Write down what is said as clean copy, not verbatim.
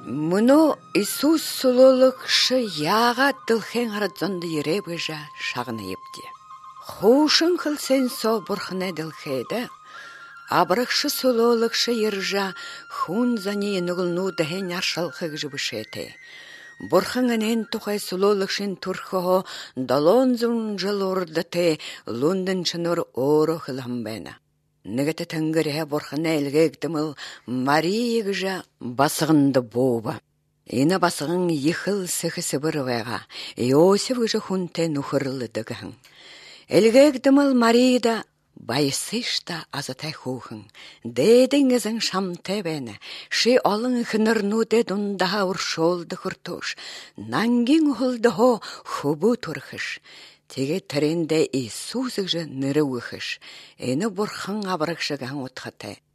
Мұны Иисус сұлылықшы яға дылхен арадзонды ере бөжа шағыны епте. Хушын қылсен со бұрхыны дылхейді, абырықшы сұлылықшы ержа хун зане нүгілну дәхен аршалқы жібішеті. Бұрхыңынен тұқай сұлылықшын тұрқығы далонзун жыл ордыты Лондон шыныр оры қыламбәні. Нігіті тәңгірі бұрхыны әлгегдіміл Мария жа басығынды боба. Ина басығын ехіл сіхісі бір вайға, Иосиф жа хунтен ұхырлыдығын. Әлгегдіміл Мария да байсышта азатай хухын. Дедіңізің шамте бәні, ши алың хынырну дедун daha ұршолды құртуш. Нангин ұхылды хо хубу тұрхыш. Теге тірінде Иисусық жа ныры ұхыш. Әні бұрхын абырықшыған отқаты.